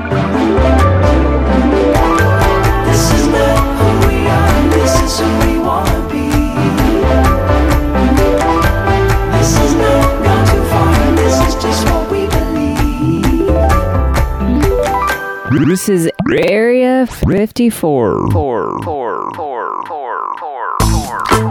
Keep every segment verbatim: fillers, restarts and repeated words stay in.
This is not who we are, this is who we wanna be. This is not gone too far, this is just what we believe. This is Area fifty-four. Four, four, four, four, four, four.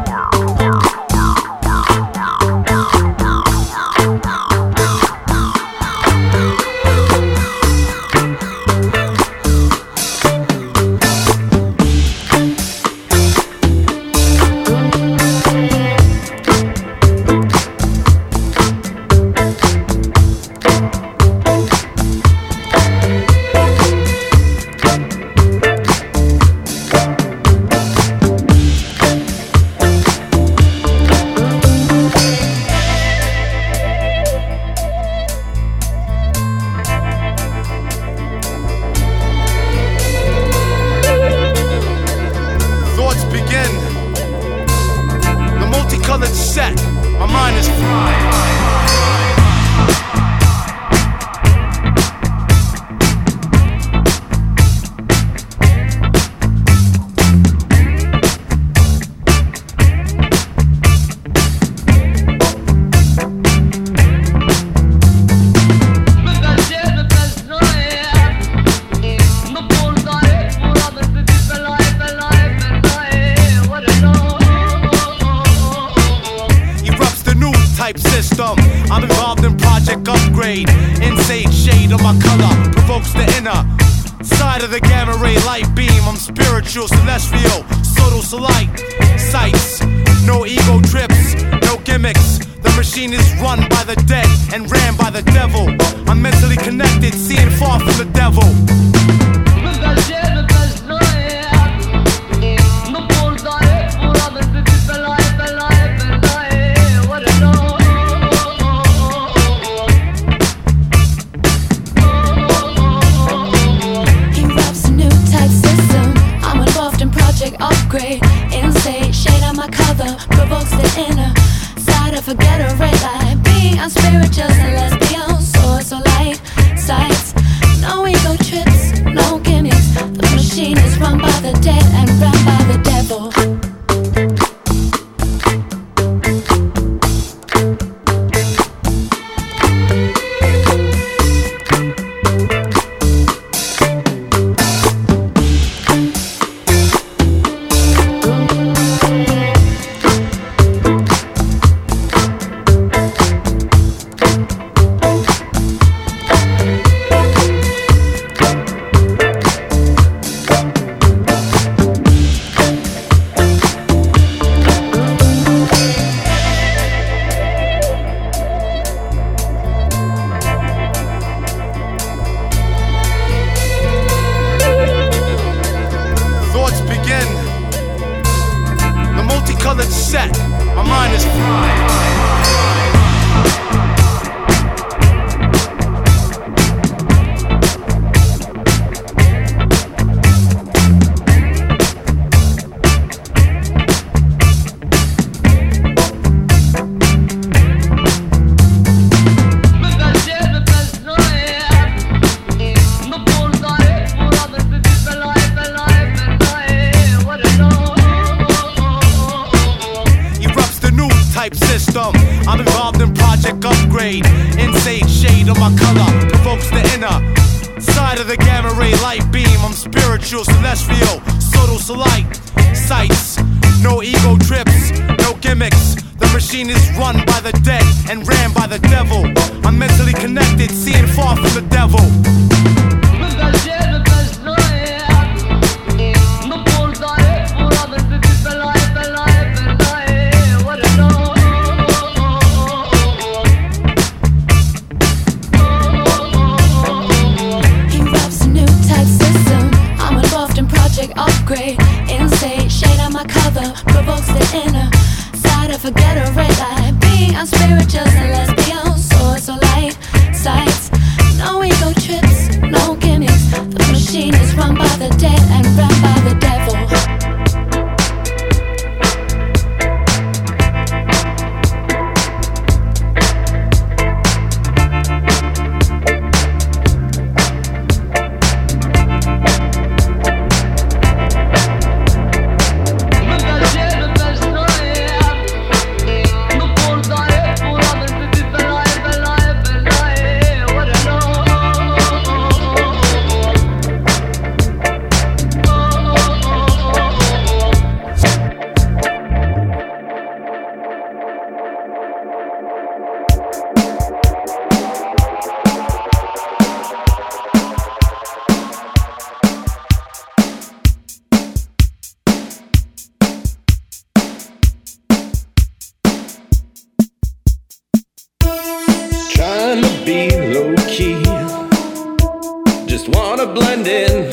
getting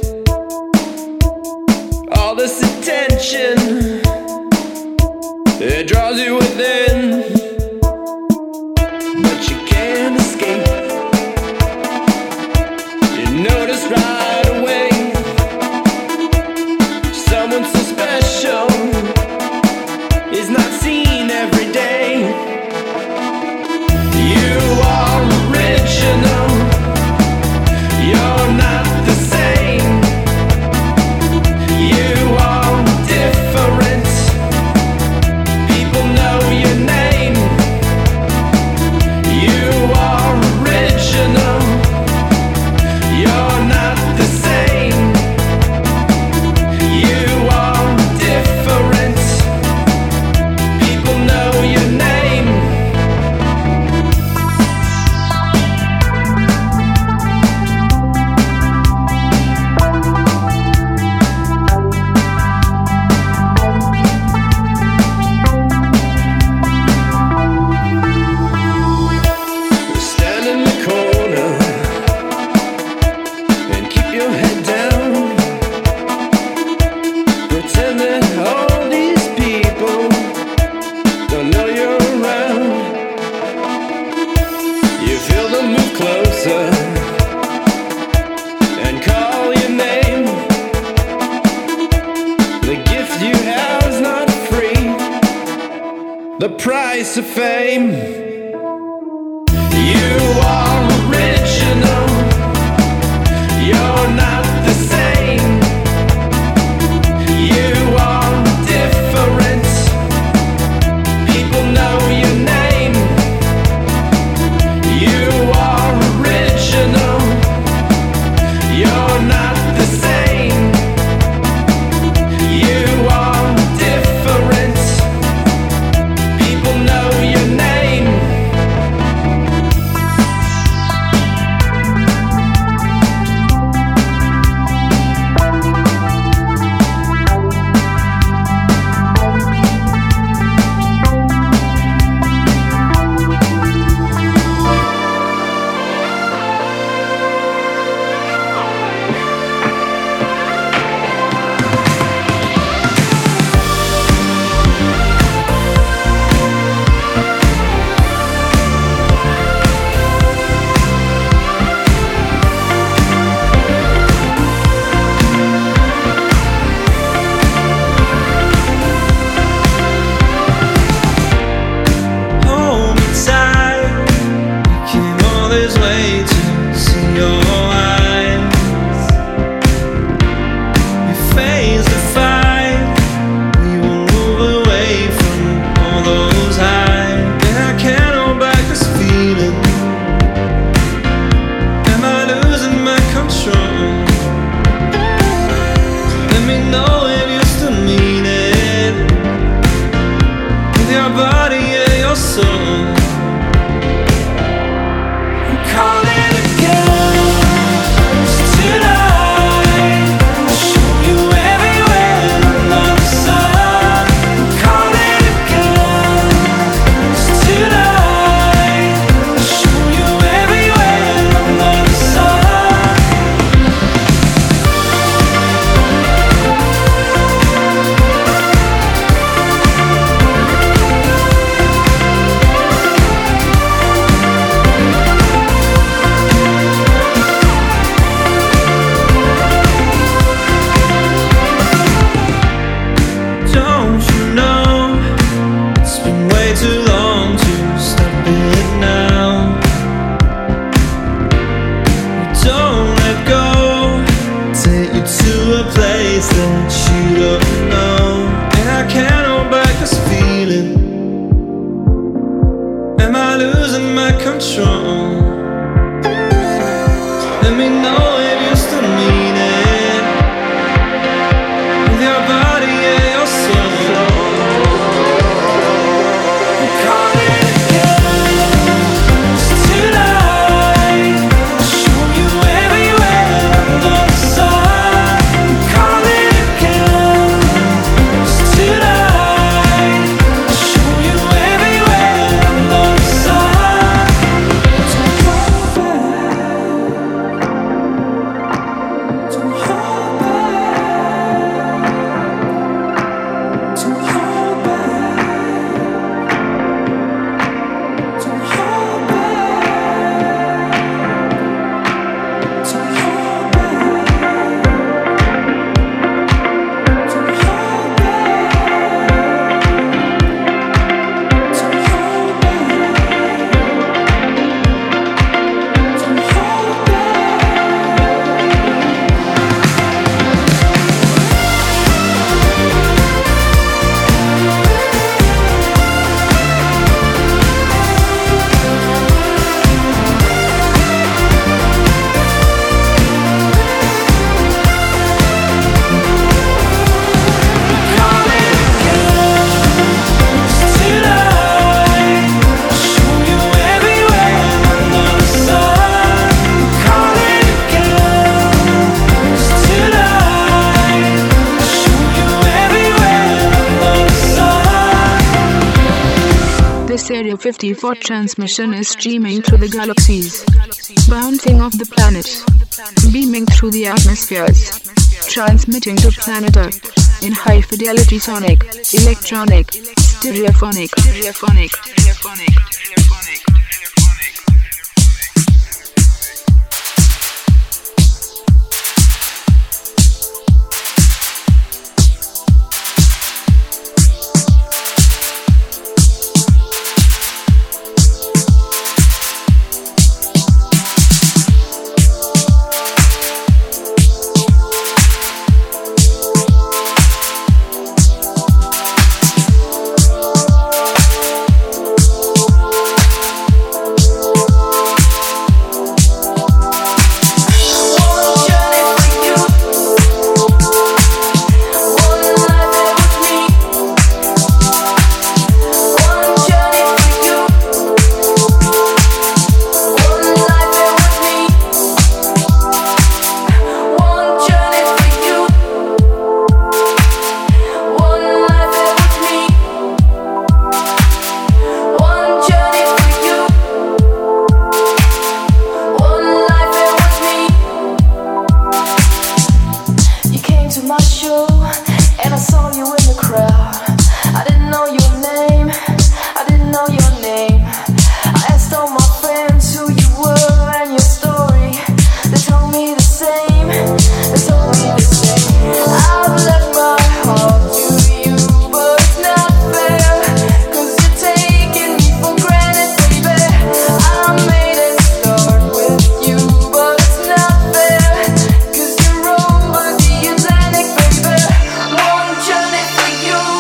all this attention. It draws you within, but you can't escape. You notice right away someone so special is not seen every day. You are original, you're not the same. You are different, people know your name. You are original, you're not the same. You are different, people know your name. Stand in the corner and keep your head down. Pretend that all these people don't know you're around. You feel them move closer and call your name. The gift you have is not free, the price of fame. You are original, you're not the same. You are different, people know your name. You are original, you're not the same. You are different, people know your name. Hold me tight, came all this way to see your eyes. We face the fight, we won't move away from all those highs. Yeah, I can't hold back this feeling. Am I losing my control? Let me know if you still mean it, with your body and your soul. I'm calling again tonight. I'll show you everywhere under the sun. I'm calling again tonight. I'll show you everywhere under the sun. Don't you know it's been way too long to stop it now? Don't let go, take you to a place that you don't know. And I can't hold back this feeling. Am I losing my control? Let me know if you still mean it, with your body and your soul. I'm calling again tonight. I'll show you everywhere under the sun. I'm calling again tonight. I'll show you everywhere under the sun. Area fifty-four transmission is streaming through the galaxies, bouncing off the planets, beaming through the atmospheres, transmitting to planet Earth in high fidelity sonic, electronic, stereophonic, stereophonic, stereophonic, stereophonic. You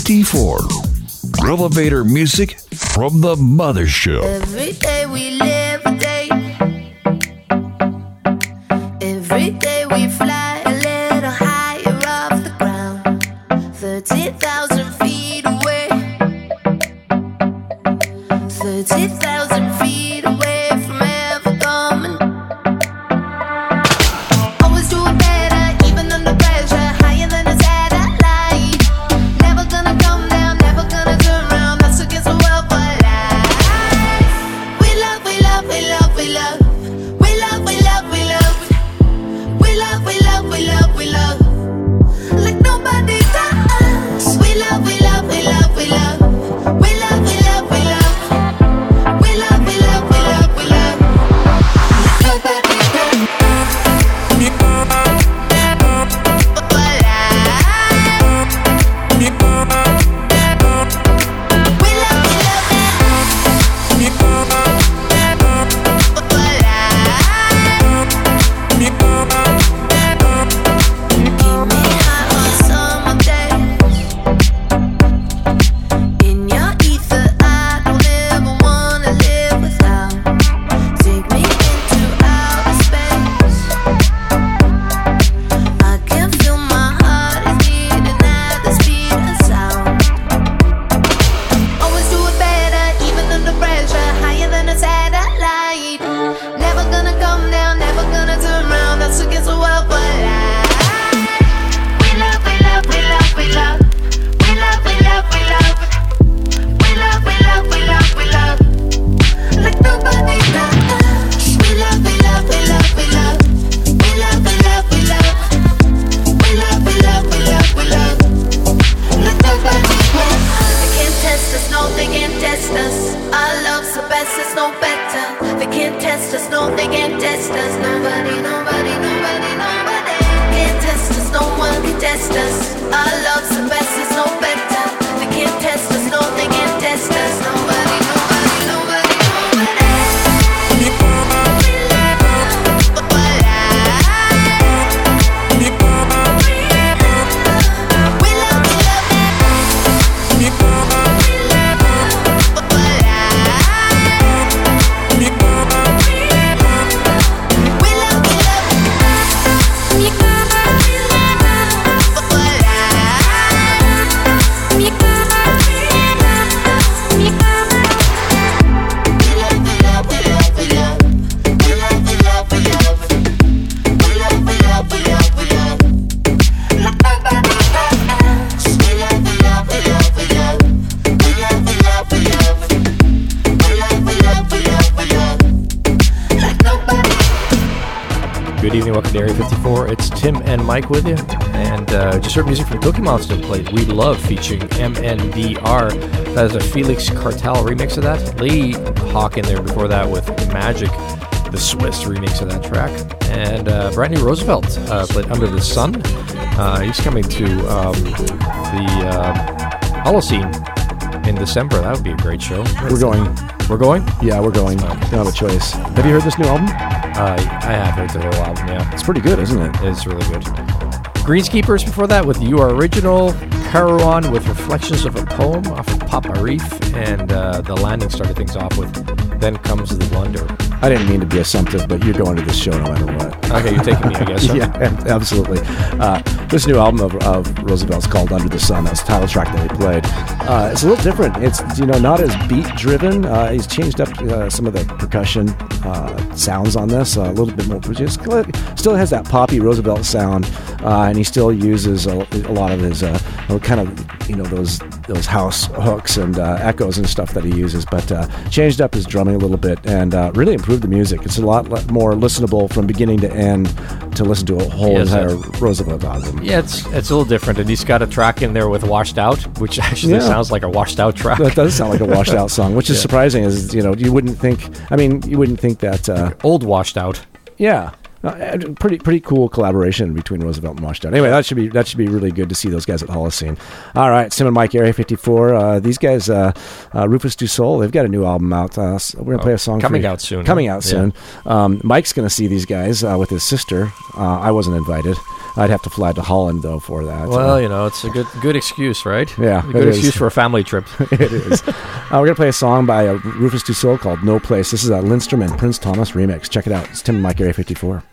fifty-four. Elevator music from the Mothership. Every day we live a day. Every day we fly a little higher off the ground. thirty thousand feet away. thirty thousand feet away from ever coming. Always doing better, even under pressure. Higher than a satellite. Never gonna come down, never gonna turn around. That's against the world, but I. We love, we love, we love, we love. We love, we love, we love. We love, we love, we love, we love. Like nobody does. We love, we love, we love, we love. We love, we love, we love. We love, we love, we love, we love. Like nobody does. But I. We love, we love. But I. Keep me high on summer days. In your ether, I don't ever wanna live without. Take me into outer space. I can feel my heart is beating at the speed of sound. Always do it better, even under pressure. Higher than a satellite. Never gonna come down, never gonna turn around. That's against the world, but I. We love, we love, we love, we love. We love, we love, we love. We love, we love, we love, we love. Like nobody does. We love, we love, we love, we love. We love, we love, we love. We love, we love, we love, we love. Like nobody does. They can't test us, no, they can't test us. Our love's the best, it's no better. They can't test us, no, they can't test us. Nobody, nobody, nobody, nobody can't test us, no one can test us. Our love's the best, it's no better. They can't test us, no, they can't test us. Nobody, nobody, nobody, nobody. We love, but I. We love, we love. We love, but I. We love, we love. Good evening, welcome to Area fifty-four. It's Tim and Mike with you, and uh, just heard music from Cookie Monster played We Love featuring M N D R. That is a Felix Cartel remix of that. Lee Hawk in there before that with Magic, the Swiss remix of that track. And uh, Brand New Roosevelt uh, played Under the Sun. Uh, he's coming to um, the uh, Holocene in December. That would be a great show. We're going. We're going? Yeah, we're going. Don't have a choice. Have you heard this new album? Uh, I have heard the whole album, yeah. It's pretty good, isn't it? It's really good. Greenskeepers before that with You Are Original. Carouan with Reflections of a Poem off of Papa Reef. And uh, The Landing started things off with Then Comes the Wonder. I didn't mean to be assumptive, but you're going to this show no matter what. Okay, you're taking me, I guess. Huh? Yeah, absolutely. Uh, this new album of, of Roosevelt's called Under the Sun. That's the title track that we played. Uh, it's a little different. It's, you know, not as beat-driven. Uh, he's changed up uh, some of the percussion uh, sounds on this. Uh, a little bit more. Just still has that poppy Roosevelt sound, uh, and he still uses a, a lot of his uh, kind of, you know, those those house hooks and uh, echoes and stuff that he uses, but uh, changed up his drumming a little bit and uh, really improved the music. It's a lot more listenable from beginning to end to listen to a whole Yes, entire uh, Roosevelt album. Yeah, it's it's a little different, and he's got a track in there with Washed Out, which actually Yeah. sounds like a washed out track. That does sound like a washed out song, which is Yeah. surprising. Is, you know, you wouldn't think. I mean, you wouldn't think that. Uh, Old Washed Out. yeah, uh, pretty pretty cool collaboration between Roosevelt and Washed Out. Anyway, that should be that should be really good to see those guys at the Holocene. All right, Sim and Mike, Area fifty-four. Uh, these guys, uh, uh, Rufus Du Sol, they've got a new album out. Uh, so we're gonna play a song Coming for you. out soon, Coming huh? out Yeah. soon. Um, Mike's gonna see these guys uh, with his sister. Uh, I wasn't invited. I'd have to fly to Holland though for that. Well, Uh, you know, it's a good good excuse, right? Yeah, a good it is. excuse for a family trip. it is. Uh, we're gonna play a song by uh, Rufus Du Sol called "No Place." This is a Lindstrom and Prince Thomas remix. Check it out. It's Tim and Mike, Area fifty-four.